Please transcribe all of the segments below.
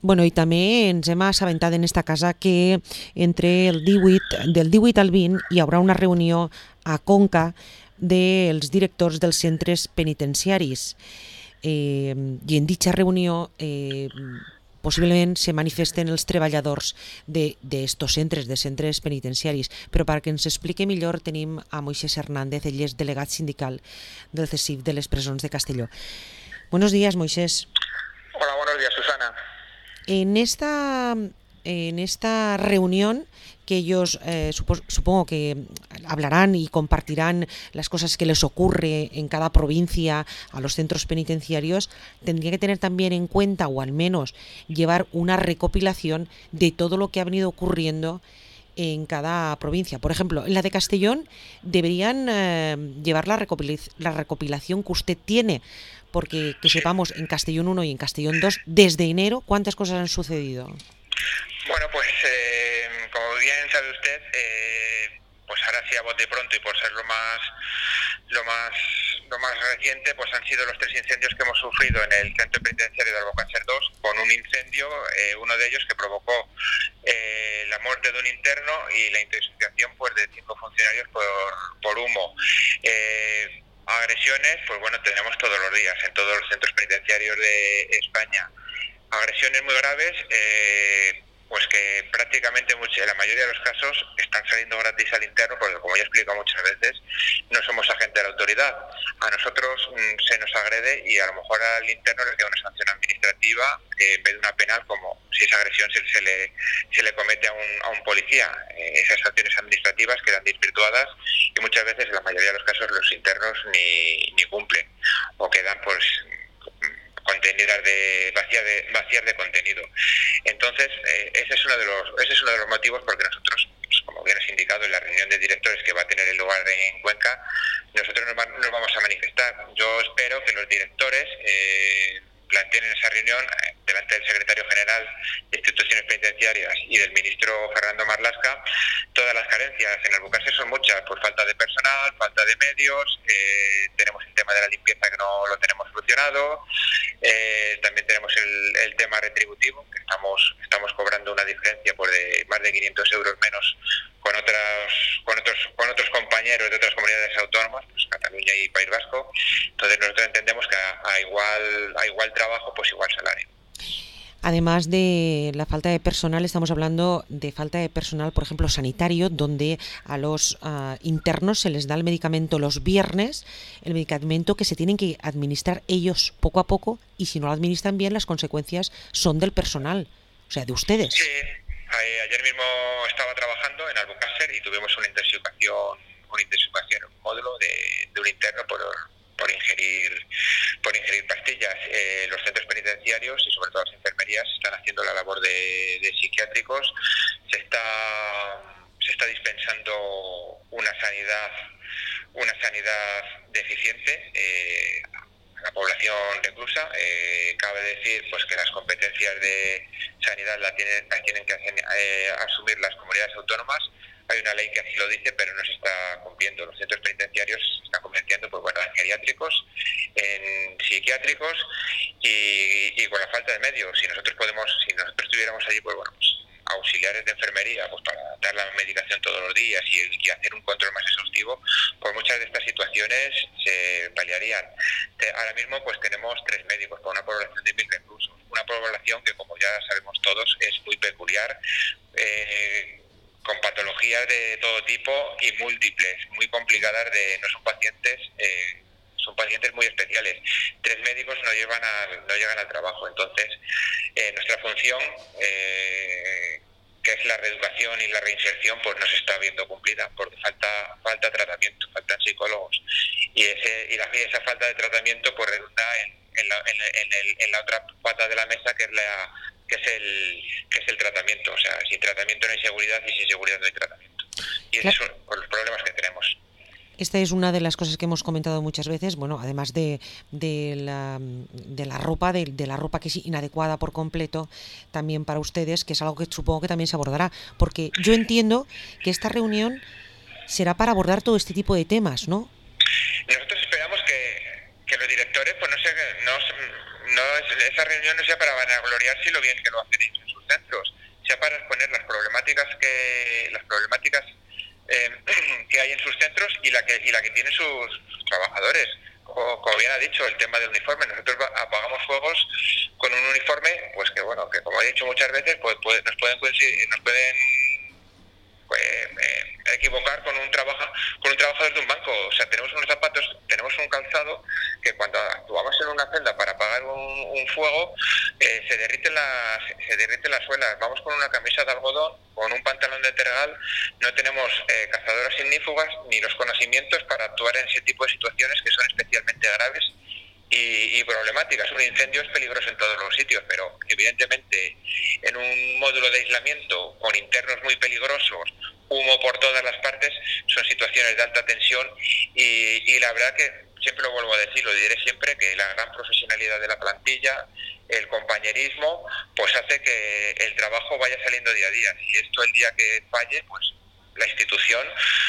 Bueno, i també ens hem assabentat en esta casa que entre el 18, del 18 al 20 hi haurà una reunió a Conca dels directors dels centres penitenciaris. I en dicha reunió possiblement se manifesten els treballadors d'estos centres, de centres penitenciaris. Però perquè ens explique millor tenim a Moisés Hernández, ell és delegat sindical del CESIF de les presons de Castelló. Buenos días, Moisés. Hola, buenos días, Susana. En esta reunión que ellos supongo que hablarán y compartirán las cosas que les ocurre en cada provincia a los centros penitenciarios, tendría que tener también en cuenta, o al menos llevar una recopilación de todo lo que ha venido ocurriendo en cada provincia. Por ejemplo, en la de Castellón deberían llevar la recopilación que usted tiene, porque que sepamos en Castellón 1 y en Castellón 2, desde enero, ¿cuántas cosas han sucedido? Bueno, pues como bien sabe usted, pues ahora sí a bote pronto y por ser lo más reciente, pues han sido los 3 incendios que hemos sufrido en el centro penitenciario de Albocácer 2, con un incendio, uno de ellos que provocó la muerte de un interno y la intoxicación pues de 5 funcionarios por humo. Agresiones, pues bueno, tenemos todos los días en todos los centros penitenciarios de España. Agresiones muy graves, pues que prácticamente en la mayoría de los casos están saliendo gratis al interno, porque como ya he explicado muchas veces, no somos agentes de la autoridad. A nosotros se nos agrede y a lo mejor al interno le queda una sanción administrativa en vez de una penal, como si esa agresión se le comete a un policía. Esas sanciones administrativas quedan desvirtuadas y muchas veces, en la mayoría de los casos, los internos ni cumplen o quedan pues contenidas vacías de contenido. Entonces, ese es uno de los motivos porque nosotros, pues, como bien has indicado en la reunión de directores que va a tener lugar en Cuenca, nosotros nos vamos a manifestar. Yo espero que los directores planteen en esa reunión, delante del secretario general de instituciones penitenciarias y del ministro Fernando Marlaska, todas las carencias. En Albocácer son muchas, por falta de personal, falta de medios, tenemos el tema de la limpieza que no lo tenemos solucionado, también tenemos el tema retributivo, que estamos cobrando una diferencia pues, de más de 500 euros menos con otros compañeros de otras comunidades autónomas, pues Cataluña y País Vasco. Entonces nosotros entendemos que a igual trabajo, pues igual salario. Además de la falta de personal, estamos hablando de falta de personal, por ejemplo, sanitario, donde a los internos se les da el medicamento los viernes, el medicamento que se tienen que administrar ellos poco a poco, y si no lo administran bien, las consecuencias son del personal, o sea, de ustedes. Sí, ayer mismo estaba trabajando en Albocácer y tuvimos una intoxicación, un módulo de un interno por ingerir pastillas. Los centros penitenciarios y sobre todo las enfermerías están haciendo la labor de psiquiátricos. Se está dispensando una sanidad deficiente a la población reclusa. Cabe decir pues que las competencias de sanidad las tienen que asumir las comunidades autónomas. Hay una ley que así lo dice, pero no se está cumpliendo. Los centros penitenciarios se están convirtiendo pues, bueno, en geriátricos, en psiquiátricos y con la falta de medios. Si nosotros tuviéramos allí pues, bueno, pues, auxiliares de enfermería pues, para dar la medicación todos los días y hacer un control más exhaustivo, pues muchas de estas situaciones se paliarían. Ahora mismo pues tenemos 3 médicos para una población de 1000 reclusos. Una población que, como ya sabemos todos, es muy peculiar, con patologías de todo tipo y múltiples, muy complicadas, no son pacientes, son pacientes muy especiales. 3 médicos no llegan al trabajo. Entonces, nuestra función, que es la reeducación y la reinserción, pues no se está viendo cumplida, porque falta tratamiento, faltan psicólogos. Y esa falta de tratamiento pues redunda en la otra pata de la mesa, que es el tratamiento. O sea, sin tratamiento no hay seguridad y sin seguridad no hay tratamiento. Y esos son los problemas que tenemos. Esta es una de las cosas que hemos comentado muchas veces, bueno, además de la ropa, de la ropa que es inadecuada por completo, también para ustedes, que es algo que supongo que también se abordará, porque yo entiendo que esta reunión será para abordar todo este tipo de temas, ¿no? Nosotros esperamos que los directores pues no esa reunión no sea para vanagloriarse lo bien que lo hacen ellos en sus centros, sea para exponer las problemáticas que hay en sus centros y la que tienen sus trabajadores. Como bien ha dicho, el tema del uniforme. Nosotros apagamos fuegos con un uniforme, pues que bueno, que como he dicho muchas veces, pues nos pueden equivocar con un trabajador de un banco. O sea, tenemos unos zapatos, tenemos un calzado que cuando actuamos en una celda para apagar un fuego, se derriten las suelas. Vamos con una camisa de algodón, con un pantalón de tergal, no tenemos cazadoras ignífugas ni los conocimientos para actuar en ese tipo de situaciones que son especialmente graves y problemáticas. Un incendio es peligroso en todos los sitios, pero evidentemente en un módulo de aislamiento con internos muy peligrosos, humo por todas las partes, son situaciones de alta tensión y la verdad que siempre lo vuelvo a decir, lo diré siempre, que la gran profesionalidad de la plantilla, el compañerismo, pues hace que el trabajo vaya saliendo día a día. Si esto el día que falle, pues la institución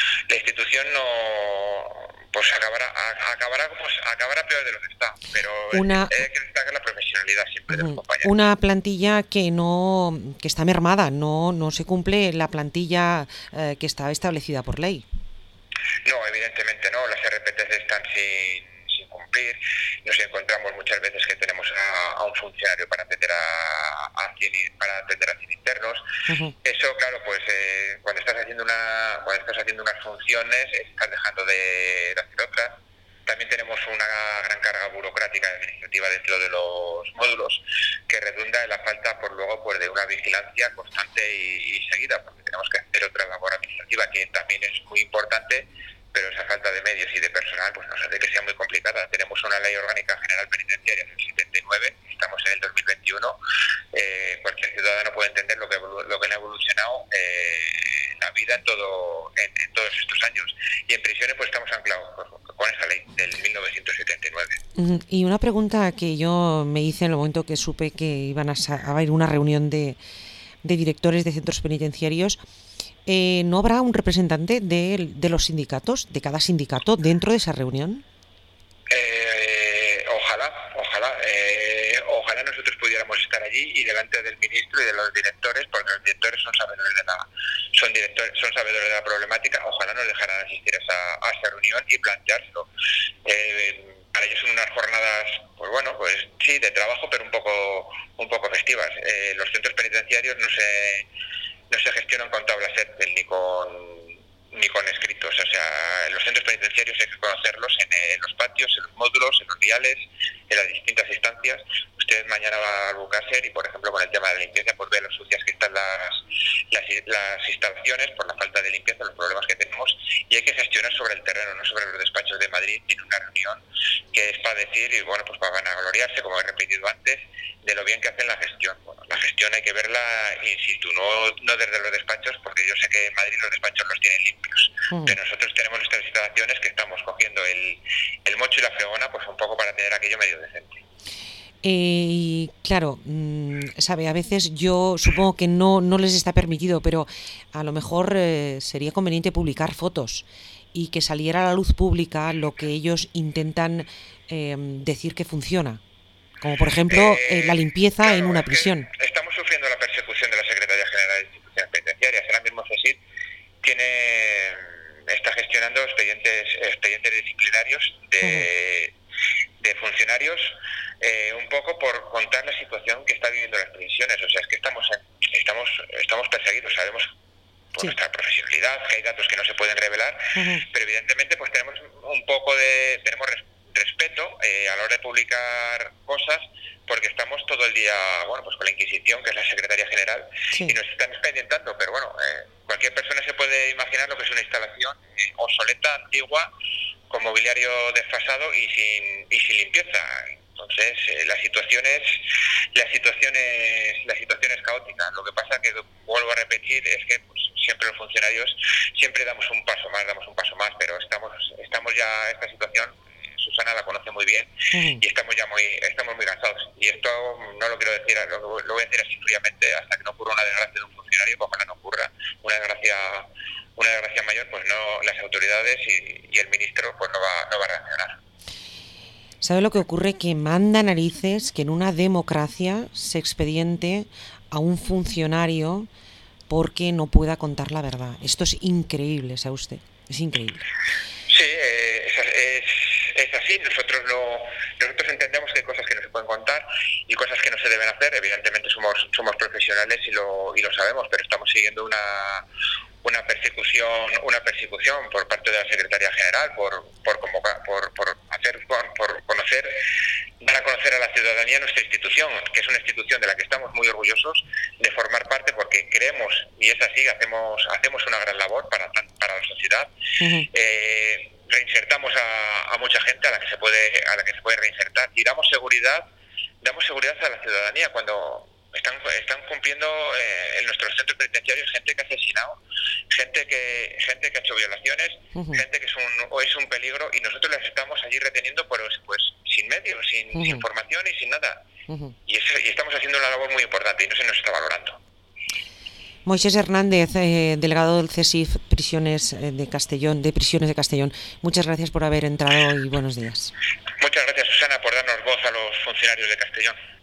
no, pues acabará peor de lo que está, pero hay que destacar la profesionalidad siempre de los compañeros. Una plantilla que está mermada, no se cumple la plantilla que está establecida por ley. No, evidentemente no, las RPTs están sin cumplir. Nos encontramos muchas veces que tenemos a un funcionario para atender a 100 internos. Uh-huh. Eso, claro, pues cuando estás haciendo unas funciones, estás dejando de hacer otras. También tenemos una gran carga burocrática y administrativa dentro de los módulos que redunda en la falta de una vigilancia constante y seguida, porque tenemos que hacer otra labor administrativa que también es muy importante, pero esa falta de medios y de personal pues nos hace que sea muy complicada. Tenemos una ley orgánica general penitenciaria del 79, estamos en el 2021, cualquier ciudadano puede entender lo que ha evolucionado la vida en todos estos años, y en prisiones pues estamos anclados con esa ley del 1979. Y una pregunta que yo me hice en el momento que supe que iban a haber una reunión de directores de centros penitenciarios, ¿no habrá un representante de los sindicatos, de cada sindicato, dentro de esa reunión? Ojalá nosotros pudiéramos estar allí y delante del ministro y de los directores, porque los directores son sabedores de la problemática. Ojalá nos dejaran asistir a esa reunión y planteárselo. Para ellos son unas jornadas, pues bueno, pues sí, de trabajo, pero un poco festivas. Los centros penitenciarios no se gestionan con tablas Excel ni con escritos. O sea, los centros penitenciarios hay que conocerlos en los patios, en los módulos, en los viales, en las distintas instancias. Usted mañana va a Albucácer y, por ejemplo, con el tema de la limpieza, pues ve lo sucias que están las instalaciones por la falta de limpieza, los problemas que tenemos, y hay que gestionar sobre el terreno, no sobre los despachos de Madrid, en una reunión que es para decir, y bueno, pues para vanagloriarse, como he repetido antes, de lo bien que hacen la gestión. Bueno, la gestión hay que verla in situ, no desde los despachos, porque yo sé que en Madrid los despachos los tienen limpios, pero nosotros tenemos nuestras instalaciones que estamos cogiendo el mocho y la fregona, pues un poco para tener aquello medio decente. Y claro, sabe, a veces yo supongo que no les está permitido, pero a lo mejor sería conveniente publicar fotos y que saliera a la luz pública lo que ellos intentan decir que funciona, como por ejemplo la limpieza, claro, en una prisión. Estamos sufriendo la persecución de la Secretaría General de Instituciones Penitenciarias. Ahora mismo CESID está gestionando expedientes disciplinarios de funcionarios, un poco por contar la situación que está viviendo las prisiones. O sea, es que estamos perseguidos, sabemos por nuestra profesionalidad que hay datos que no se pueden revelar, pero evidentemente pues tenemos respeto a la hora de publicar cosas, porque estamos todo el día, bueno, pues con la Inquisición, que es la Secretaría General, y nos están expedientando, pero bueno, cualquier persona se puede imaginar lo que es una instalación obsoleta, antigua, con mobiliario desfasado y sin limpieza. Entonces, la situación es caótica. Lo que pasa, que vuelvo a repetir, es que pues, siempre los funcionarios siempre damos un paso más, pero estamos ya, esta situación, Susana la conoce muy bien, y estamos muy cansados. Y esto no lo quiero decir, lo voy a decir así fríamente, hasta que no ocurra una desgracia de un funcionario, pues ojalá no ocurra una desgracia mayor, pues no, las autoridades y el ministro pues no va a reaccionar. ¿Sabe lo que ocurre? Que manda narices que en una democracia se expediente a un funcionario porque no pueda contar la verdad. Esto es increíble, ¿sabe usted? Es increíble. Sí, es así. Nosotros entendemos que hay cosas que no se pueden contar y cosas que no se deben hacer. Evidentemente somos profesionales y lo sabemos, pero estamos siguiendo una persecución por parte de la Secretaría General por convocar, por conocer, dar a conocer a la ciudadanía nuestra institución, que es una institución de la que estamos muy orgullosos de formar parte, porque creemos, y es así, hacemos una gran labor para la sociedad. Reinsertamos a mucha gente a la que se puede reinsertar, y damos seguridad a la ciudadanía cuando están cumpliendo en nuestros centros penitenciarios gente que ha asesinado, gente que ha hecho violaciones, gente que es un peligro, y nosotros las estamos allí reteniendo pues sin medios, sin formación y sin nada. Y estamos haciendo una labor muy importante y no se nos está valorando. Moisés Hernández, delegado del CSIF Prisiones de Castellón. Muchas gracias por haber entrado y buenos días. Muchas gracias, Susana, por darnos voz a los funcionarios de Castellón.